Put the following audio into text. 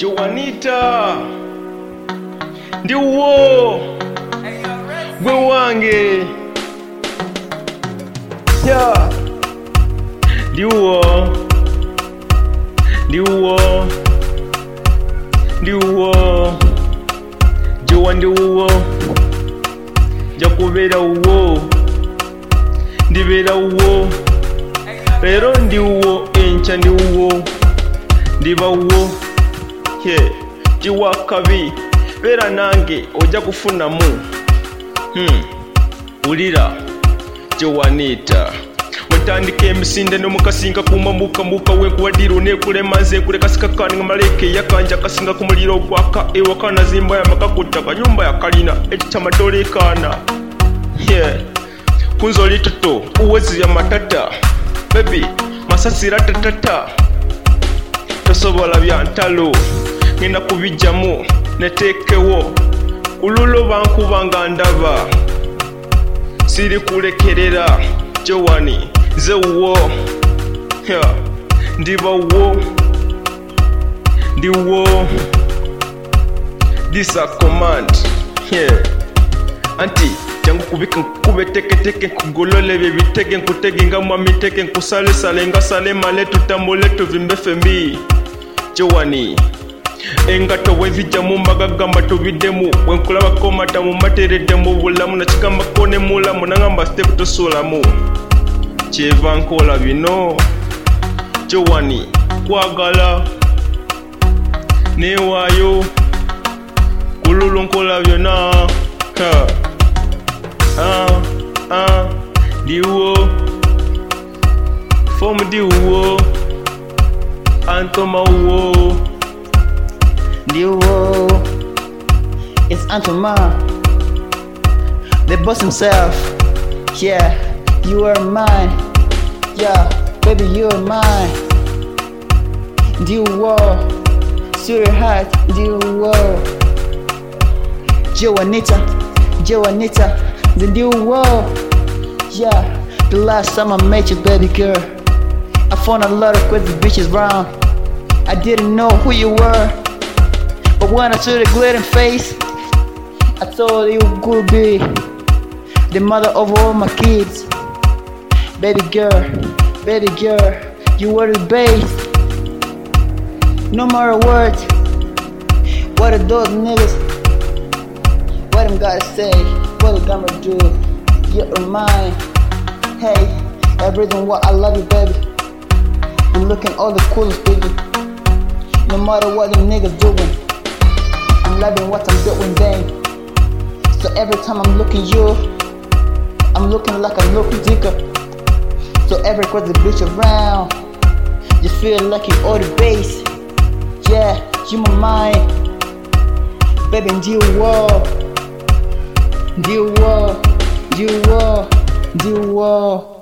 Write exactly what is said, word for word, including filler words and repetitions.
Juanita ndiwo gwe wange yeah. ndiwo ndiwo ndiwo Jowa ndiwo jakubera uwo ndibera uwo rero ndiwo encha ndiwo ndiba uwo yeah. Jiwa kabi bera nange ojja kufunamu hmm. ulira Juanita watandika emisinde nomukasinga kumamuka muka wenkuwadiro nekulema nze kulekasika kani nga maleke yakanja kasinga ku muliro gwaka ewaka nazimba ya makakutta kanyumba ya kalina ekitamatole kana yeah. kunzoli toto uwezi ya matata baby masasira tatata tosobola bya ntalo ngenda kubijjamu netekewo ululo bankubanga ndaba siri kulekerera Jowani ze wo yeah. ndiba wo ndiwo this a command yeah. anti jangu kubika kube teke teke kugolole bibitege nkutege nga mwami teke nkusale sale nga sale male tutambule tuvimbe fembi Jowani engato wezija mumbaga gamba tubiddemu wenkulaba komata mu matereddemu bulamu nakigamba kone mulamu nangamba step tosulamu kyeva nkola bino Jowani kwagala newaayo kululu nkola byona ha ah ah diwo fom diwo antoma wo Diwo, it's Antoma, the boss himself. Yeah, you are mine. Yeah, baby, you are mine. Diwo, sweetheart, Diwo. Juanita, Juanita, the Diwo. Yeah, the last time I met you, baby girl, I found a lot of crazy bitches around. I didn't know who you were. But when I saw the glittering face, I thought you could be the mother of all my kids. Baby girl, baby girl, you were the base. No matter what, what are those niggas, what them gotta say, what they gonna do, you're mine. Hey, everything what I love you, baby. You're looking all the coolest, baby. No matter what them niggas doing, I'm loving what I'm doing then. So every time I'm looking you, I'm looking like I'm looking dicker. So every crazy bitch around, you feel like you all the base. Yeah, you my mind. Baby, do war, do war, do war, do war.